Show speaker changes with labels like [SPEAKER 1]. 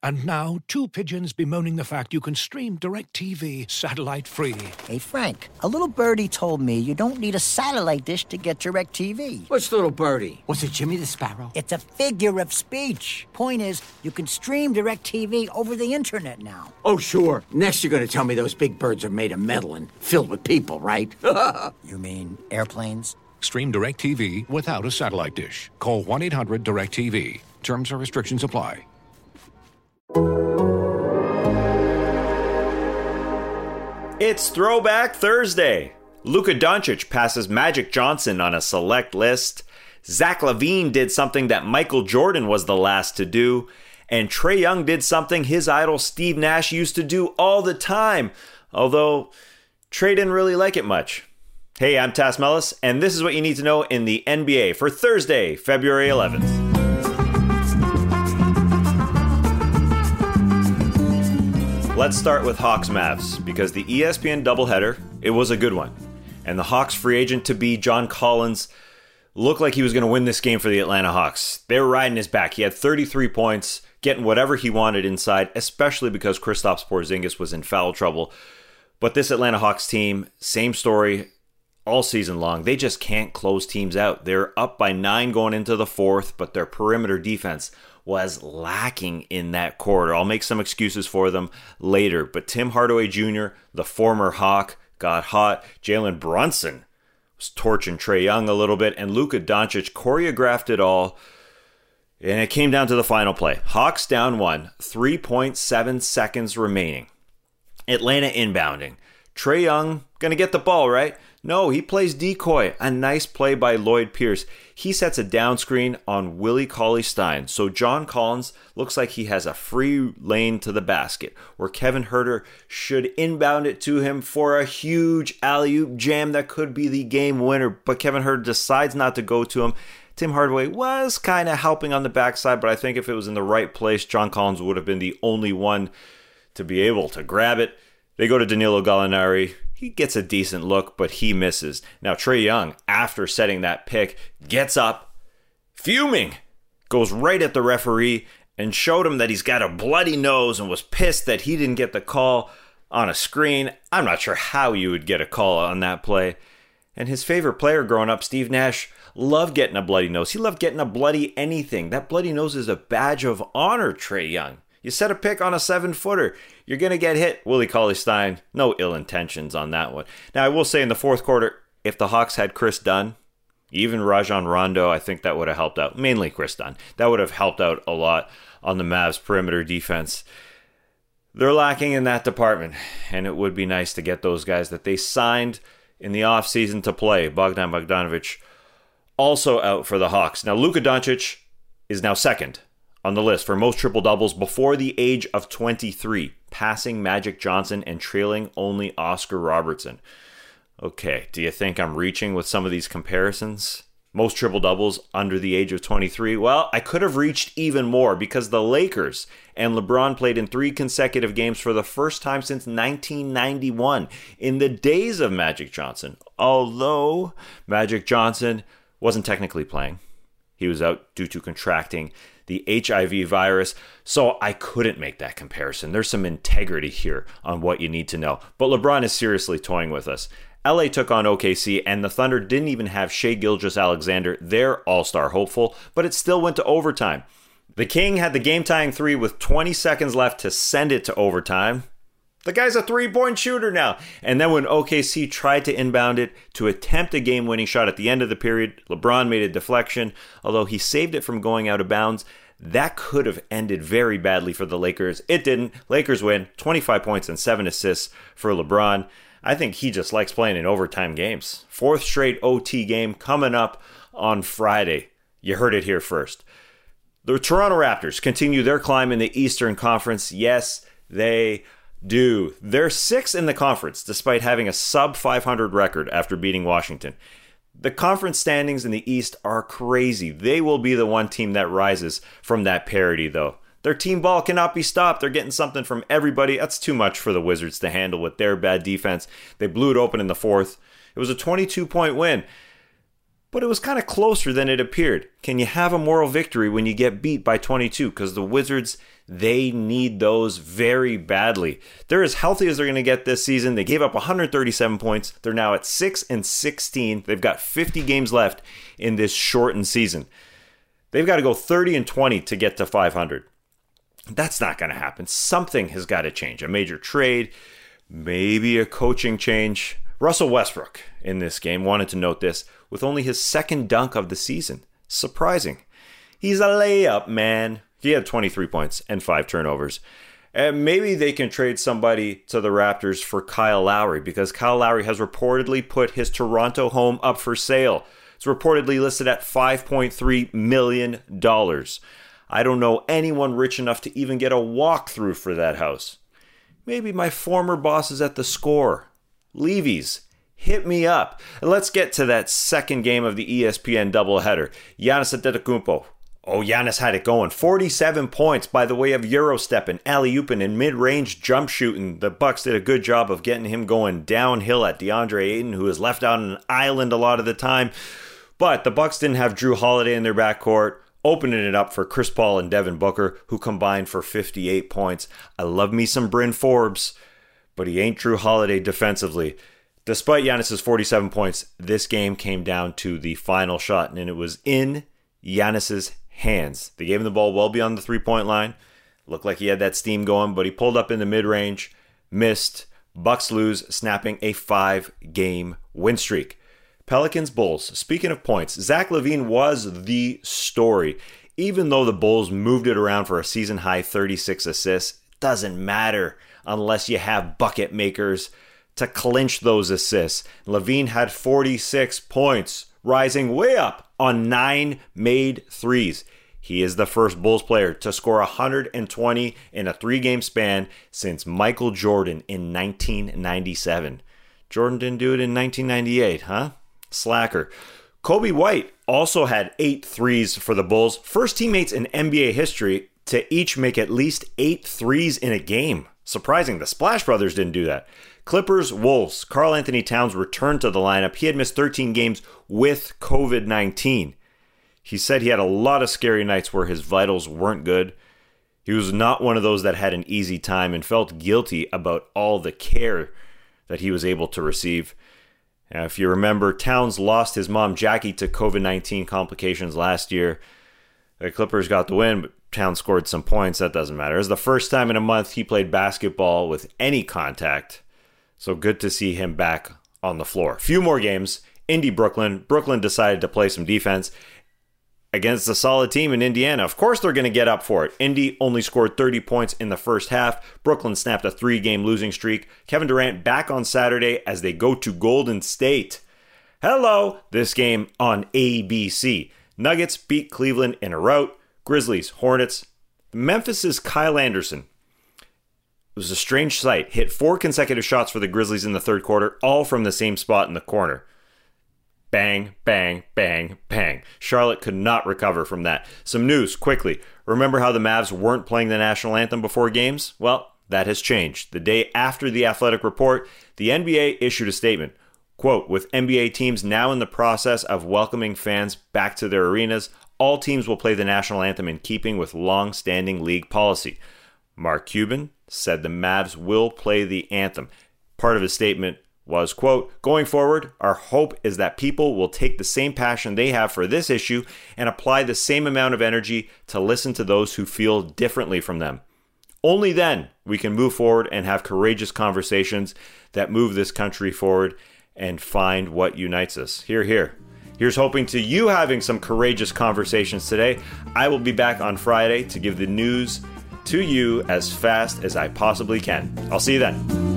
[SPEAKER 1] And now, two pigeons bemoaning the fact you can stream DirecTV satellite-free.
[SPEAKER 2] Hey, Frank, a little birdie told me you don't need a satellite dish to get DirecTV.
[SPEAKER 3] Which little birdie?
[SPEAKER 4] Was it Jimmy the Sparrow?
[SPEAKER 2] It's a figure of speech. Point is, you can stream DirecTV over the internet now.
[SPEAKER 3] Oh, sure. Next you're going to tell me those big birds are made of metal and filled with people, right?
[SPEAKER 2] You mean airplanes?
[SPEAKER 1] Stream DirecTV without a satellite dish. Call 1-800-DirecTV. Terms and restrictions apply.
[SPEAKER 5] It's Throwback Thursday. Luka Doncic passes Magic Johnson on a select list. Zach LaVine did something that Michael Jordan was the last to do. And Trae Young did something his idol Steve Nash used to do all the time. Although, Trae didn't really like it much. Hey, I'm Tass Mellis, and this is what you need to know in the NBA for Thursday, February 11th. Let's start with Hawks Mavs, because the ESPN doubleheader, it was a good one. And the Hawks free agent to be John Collins looked like he was going to win this game for the Atlanta Hawks. They were riding his back. He had 33 points, getting whatever he wanted inside, especially because Kristaps Porzingis was in foul trouble. But this Atlanta Hawks team, same story all season long. They just can't close teams out. They're up by 9 going into the fourth, but their perimeter defense was lacking in that quarter. I'll make some excuses for them later, but Tim Hardaway Jr., the former Hawk, got hot. Jalen Brunson was torching Trae Young a little bit, and Luka Doncic choreographed it all, and it came down to the final play. Hawks down 1, 3.7 seconds remaining. Atlanta inbounding. Trae Young gonna get the ball, right? No, he plays decoy. A nice play by Lloyd Pierce. He sets a down screen on Willie Cauley-Stein. So John Collins looks like he has a free lane to the basket, where Kevin Huerter should inbound it to him for a huge alley-oop jam that could be the game winner. But Kevin Huerter decides not to go to him. Tim Hardaway was kind of helping on the backside, but I think if it was in the right place, John Collins would have been the only one to be able to grab it. They go to Danilo Gallinari. He gets a decent look, but he misses. Now, Trae Young, after setting that pick, gets up, fuming, goes right at the referee and showed him that he's got a bloody nose and was pissed that he didn't get the call on a screen. I'm not sure how you would get a call on that play. And his favorite player growing up, Steve Nash, loved getting a bloody nose. He loved getting a bloody anything. That bloody nose is a badge of honor, Trae Young. You set a pick on a 7-footer, you're going to get hit. Willie Cauley-Stein, no ill intentions on that one. Now, I will say in the fourth quarter, if the Hawks had Chris Dunn, even Rajon Rondo, I think that would have helped out. Mainly Chris Dunn. That would have helped out a lot on the Mavs' perimeter defense. They're lacking in that department, and it would be nice to get those guys that they signed in the offseason to play. Bogdan Bogdanovic also out for the Hawks. Now, Luka Doncic is now second on the list for most triple-doubles before the age of 23, passing Magic Johnson and trailing only Oscar Robertson. Okay, do you think I'm reaching with some of these comparisons? Most triple-doubles under the age of 23? Well, I could have reached even more because the Lakers and LeBron played in 3 consecutive games for the first time since 1991, in the days of Magic Johnson. Although Magic Johnson wasn't technically playing. He was out due to contracting the HIV virus, so I couldn't make that comparison. There's some integrity here on what you need to know. But LeBron is seriously toying with us. LA took on OKC, and the Thunder didn't even have Shai Gilgeous-Alexander, their all-star hopeful, but it still went to overtime. The King had the game-tying 3 with 20 seconds left to send it to overtime. The guy's a 3-point shooter now. And then when OKC tried to inbound it to attempt a game-winning shot at the end of the period, LeBron made a deflection. Although he saved it from going out of bounds, that could have ended very badly for the Lakers. It didn't. Lakers win, 25 points and 7 assists for LeBron. I think he just likes playing in overtime games. 4th straight OT game coming up on Friday. You heard it here first. The Toronto Raptors continue their climb in the Eastern Conference. Yes, they do. They're 6th in the conference, despite having a sub-500 record after beating Washington. The conference standings in the East are crazy. They will be the one team that rises from that parity, though. Their team ball cannot be stopped. They're getting something from everybody. That's too much for the Wizards to handle with their bad defense. They blew it open in the 4th. It was a 22-point win. but it was kind of closer than it appeared. Can you have a moral victory when you get beat by 22? Because the Wizards, they need those very badly. They're as healthy as they're going to get this season. They gave up 137 points. They're now at 6-16. They've got 50 games left in this shortened season. They've got to go 30-20 to get to 500. That's not going to happen. Something has got to change. A major trade, maybe a coaching change. Russell Westbrook in this game, wanted to note this, with only his second dunk of the season. Surprising. He's a layup, man. He had 23 points and 5 turnovers. And maybe they can trade somebody to the Raptors for Kyle Lowry, because Kyle Lowry has reportedly put his Toronto home up for sale. It's reportedly listed at $5.3 million. I don't know anyone rich enough to even get a walkthrough for that house. Maybe my former bosses at the Score. Levy's. Hit me up. And let's get to that second game of the ESPN doubleheader. Giannis Antetokounmpo. Oh, Giannis had it going. 47 points by the way of Euro-stepping, alley-ooping, and mid-range jump shooting. The Bucks did a good job of getting him going downhill at DeAndre Ayton, who is left out on an island a lot of the time. But the Bucks didn't have Drew Holiday in their backcourt, opening it up for Chris Paul and Devin Booker, who combined for 58 points. I love me some Bryn Forbes, but he ain't Drew Holiday defensively. Despite Giannis's 47 points, this game came down to the final shot, and it was in Giannis's hands. They gave him the ball well beyond the three-point line. Looked like he had that steam going, but he pulled up in the mid-range, missed. Bucks lose, snapping a 5-game win streak. Pelicans Bulls. Speaking of points, Zach LaVine was the story. Even though the Bulls moved it around for a season-high 36 assists, it doesn't matter unless you have bucket makers to clinch those assists. LaVine had 46 points, rising way up on 9 made threes. He is the first Bulls player to score 120 in a 3-game span since Michael Jordan in 1997. Jordan didn't do it in 1998, huh? Slacker. Kobe White also had 8 threes for the Bulls. First teammates in NBA history to each make at least 8 threes in a game. Surprising, the Splash Brothers didn't do that. Clippers, Wolves. Karl Anthony Towns returned to the lineup. He had missed 13 games with COVID-19. He said he had a lot of scary nights where his vitals weren't good. He was not one of those that had an easy time and felt guilty about all the care that he was able to receive. Now, if you remember, Towns lost his mom Jackie to COVID-19 complications last year. The Clippers got the win, but Towns scored some points. That doesn't matter. It was the first time in a month he played basketball with any contact. So good to see him back on the floor. Few more games. Indy, Brooklyn. Brooklyn decided to play some defense against a solid team in Indiana. Of course they're going to get up for it. Indy only scored 30 points in the first half. Brooklyn snapped a 3-game losing streak. Kevin Durant back on Saturday as they go to Golden State. Hello! This game on ABC. Nuggets beat Cleveland in a rout. Grizzlies, Hornets. Memphis's Kyle Anderson. It was a strange sight. Hit 4 consecutive shots for the Grizzlies in the third quarter, all from the same spot in the corner. Bang, bang, bang, bang. Charlotte could not recover from that. Some news, quickly. Remember how the Mavs weren't playing the national anthem before games? Well, that has changed. The day after the Athletic report, the NBA issued a statement. Quote, with NBA teams now in the process of welcoming fans back to their arenas, all teams will play the national anthem in keeping with long-standing league policy. Mark Cuban said the Mavs will play the anthem. Part of his statement was, quote, going forward, our hope is that people will take the same passion they have for this issue and apply the same amount of energy to listen to those who feel differently from them. Only then we can move forward and have courageous conversations that move this country forward and find what unites us. Hear, hear. Here's hoping to you having some courageous conversations today. I will be back on Friday to give the news to you as fast as I possibly can. I'll see you then.